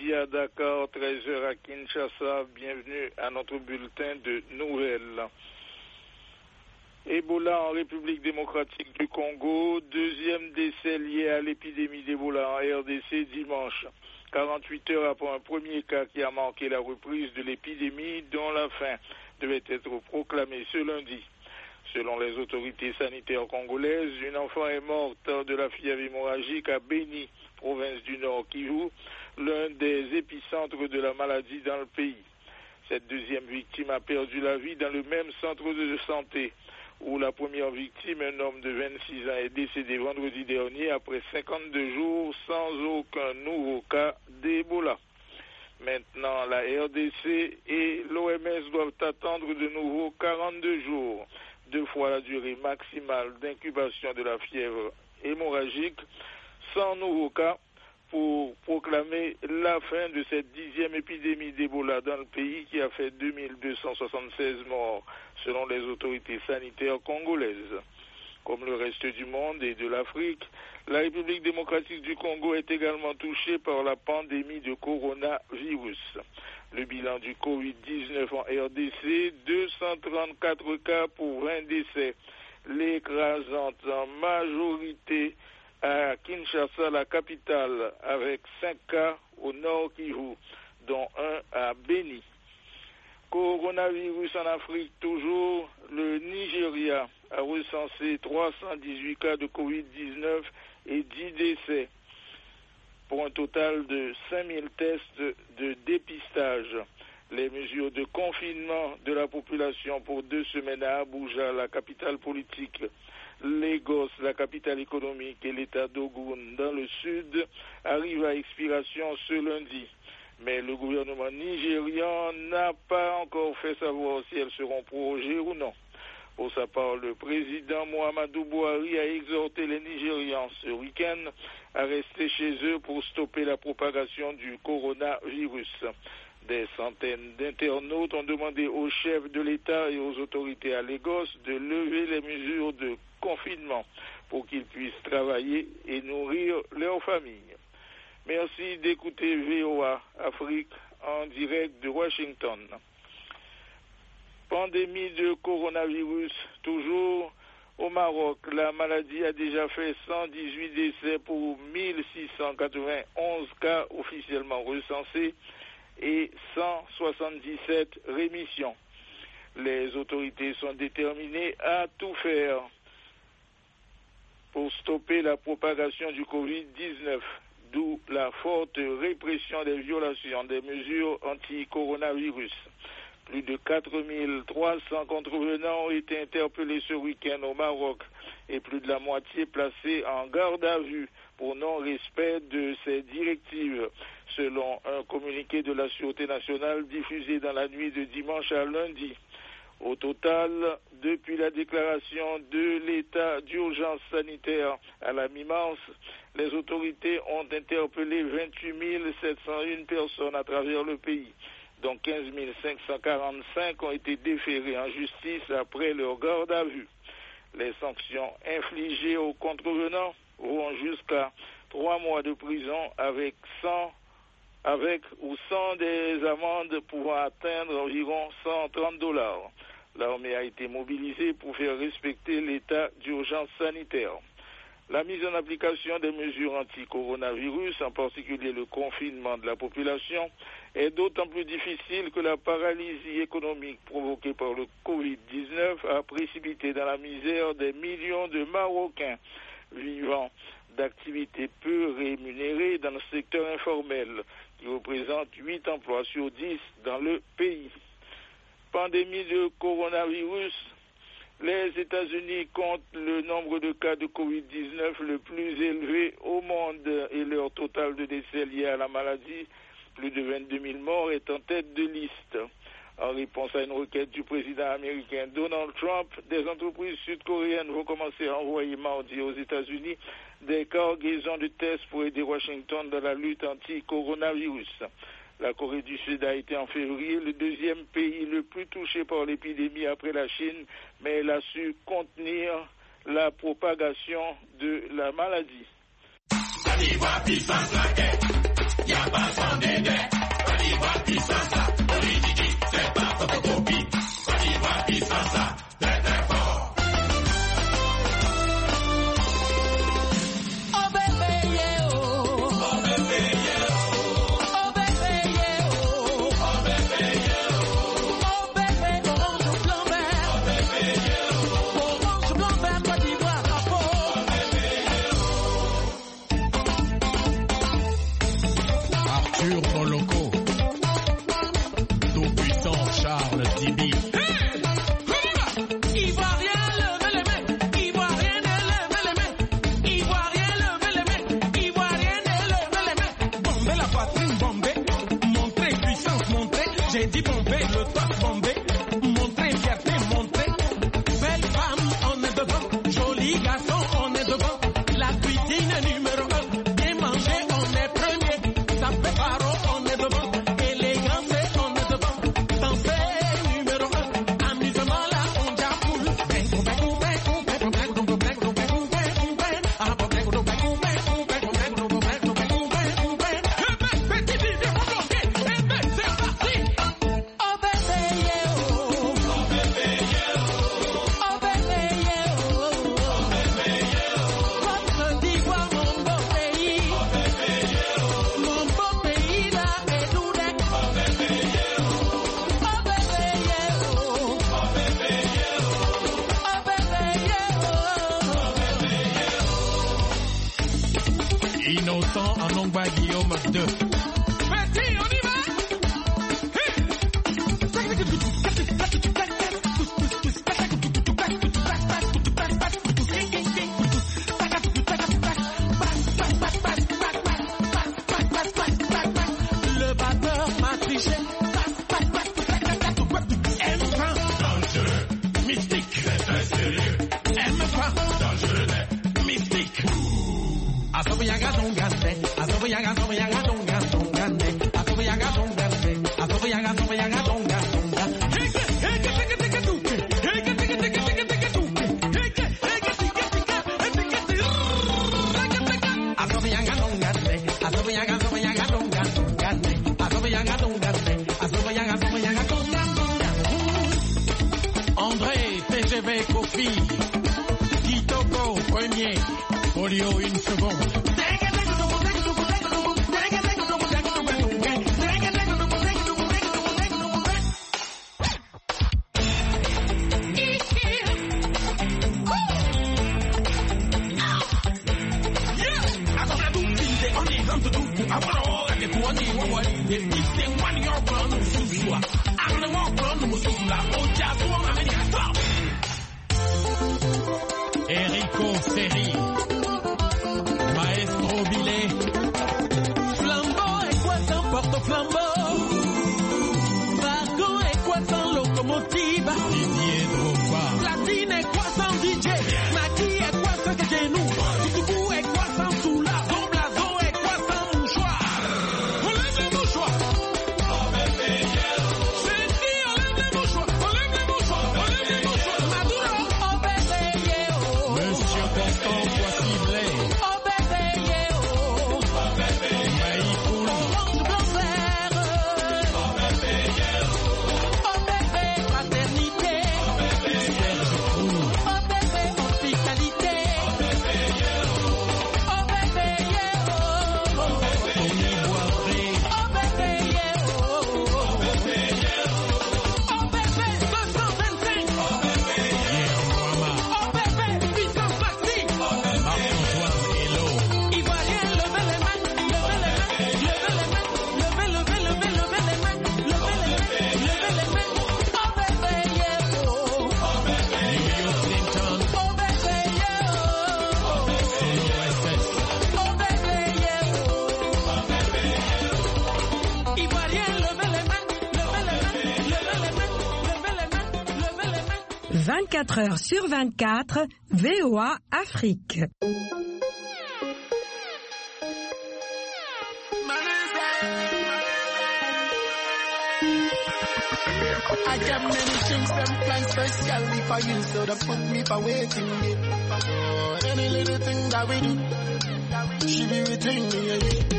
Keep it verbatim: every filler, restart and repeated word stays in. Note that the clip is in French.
midi à Dakar, treize heures à Kinshasa. Bienvenue à notre bulletin de nouvelles. Ebola en République démocratique du Congo, deuxième décès lié à l'épidémie d'Ebola en R D C dimanche. quarante-huit heures après un premier cas qui a marqué la reprise de l'épidémie dont la fin devait être proclamée ce lundi. Selon les autorités sanitaires congolaises, une enfant est morte de la fièvre hémorragique à Beni, province du Nord Kivu, l'un des épicentres de la maladie dans le pays. Cette deuxième victime a perdu la vie dans le même centre de santé, où la première victime, un homme de vingt-six ans, est décédé vendredi dernier après cinquante-deux jours sans aucun nouveau cas d'Ebola. Maintenant, la R D C et l'O M S doivent attendre de nouveau quarante-deux jours, deux fois la durée maximale d'incubation de la fièvre hémorragique, sans nouveau cas, pour proclamer la fin de cette dixième épidémie d'Ebola dans le pays qui a fait deux mille deux cent soixante-seize morts, selon les autorités sanitaires congolaises. Comme le reste du monde et de l'Afrique, la République démocratique du Congo est également touchée par la pandémie de coronavirus. Le bilan du covid dix-neuf en R D C, deux cent trente-quatre cas pour vingt décès. L'écrasante majorité à Kinshasa, la capitale, avec cinq cas au nord Kivu, dont un à Beni. Coronavirus en Afrique toujours, le Nigeria a recensé trois cent dix-huit cas de covid dix-neuf et dix décès, pour un total de cinq mille tests de dépistage. Les mesures de confinement de la population pour deux semaines à Abuja, la capitale politique, Lagos, la capitale économique, et l'État d'Ogun dans le sud arrivent à expiration ce lundi. Mais le gouvernement nigérian n'a pas encore fait savoir si elles seront prorogées ou non. Pour sa part, le président Muhammadu Buhari a exhorté les Nigérians ce week-end à rester chez eux pour stopper la propagation du coronavirus. Des centaines d'internautes ont demandé aux chefs de l'État et aux autorités à Lagos de lever les mesures de confinement pour qu'ils puissent travailler et nourrir leurs familles. Merci d'écouter V O A Afrique en direct de Washington. Pandémie de coronavirus, toujours au Maroc. La maladie a déjà fait cent dix-huit décès pour mille six cent quatre-vingt-onze cas officiellement recensés et cent soixante-dix-sept rémissions. Les autorités sont déterminées à tout faire pour stopper la propagation du covid dix-neuf, d'où la forte répression des violations des mesures anti-coronavirus. Plus de quatre mille trois cents contrevenants ont été interpellés ce week-end au Maroc et plus de la moitié placés en garde à vue pour non-respect de ces directives, selon un communiqué de la Sûreté nationale diffusé dans la nuit de dimanche à lundi. Au total, depuis la déclaration de l'état d'urgence sanitaire à la mi-mars, les autorités ont interpellé vingt-huit mille sept cent un personnes à travers le pays, dont quinze mille cinq cent quarante-cinq ont été déférés en justice après leur garde à vue. Les sanctions infligées aux contrevenants vont jusqu'à trois mois de prison avec cent avec ou sans des amendes pouvant atteindre environ cent trente dollars. L'armée a été mobilisée pour faire respecter l'état d'urgence sanitaire. La mise en application des mesures anti-coronavirus, en particulier le confinement de la population, est d'autant plus difficile que la paralysie économique provoquée par le covid dix-neuf a précipité dans la misère des millions de Marocains vivant d'activités peu rémunérées dans le secteur informel, qui représente huit emplois sur dix dans le pays. Pandémie de coronavirus, les États-Unis comptent le nombre de cas de covid dix-neuf le plus élevé au monde et leur total de décès liés à la maladie, plus de vingt-deux mille morts, est en tête de liste. En réponse à une requête du président américain Donald Trump, des entreprises sud-coréennes vont commencer à envoyer mardi aux États-Unis des cargaisons de tests pour aider Washington dans la lutte anti-coronavirus. La Corée du Sud a été en février le deuxième pays le plus touché par l'épidémie après la Chine, mais elle a su contenir la propagation de la maladie. Innocent en Ongba Guillaume deux. Vas-y, on y va. Le batteur m'a triché. M vingt dangereux, mystique, très sérieux. M vingt dangereux, mystique. Asobiyaga dongande, asobiyaga asobiyaga dongande, dongande, asobiyaga dongande, asobiyaga asobiyaga dongande, dongande. Heke heke heke heke duke, heke heke heke heke heke duke, heke heke heke heke heke. Asobiyaga dongande, asobiyaga asobiyaga dongande, dongande, asobiyaga dongande, asobiyaga asobiyaga dongande. André T G V Kofi, Kitoko premier. Polio une seconde. Erico Seri. Maestro Billet. Flambeau et quoi sans porte-flambeau. Wagon et quoi sans locomotive. Didier Drogba. Platine et quoi sans D J. Naki et quoi sans genou. Toubou et quoi sans soula. Don Blazo et quoi sans mouchoir. On lève les mouchoirs. C'est dit, on lève les mouchoirs. On lève les mouchoirs. On lève les mouchoirs. Maduro. Oh bébé, yeah, oh. Monsieur Constant Poissy-Blais. Oh bébé, yeah, oh. Maïkoul. Orange blanc vert. Oh bébé, yeah, oh. Oh bébé, paternité. Serge Prou. Oh bébé, hospitalité. Oh bébé, yeah, oh. Oh bébé, yeah, oh. Tony Boivré. Oh bébé, yeah, oh. Oh bébé, yeah, oh. Oh bébé, deux cent vingt-cinq. Oh bébé, Pierre Moama. oh bébé, puissance maxi. Marc-Antoine Hello. Ivoirien, levez les mains, levez les mains, levez les mains, levez, levez, levez, levez les mains, levez les mains, levez les mains. Oh bébé, yeah, oh. Leo Clinton. Oh bébé, yeah, oh. Solo S S. Oh bébé, yeah, oh. Ivoirien, levez les mains, levez les mains, levez les mains, levez les mains, levez les mains. vingt-quatre heures sur vingt-quatre, V O A Afrique. I got many things them planned specially for you, so don't put me for waiting. Yeah. Oh, any little thing that we do, she be with me. Yeah.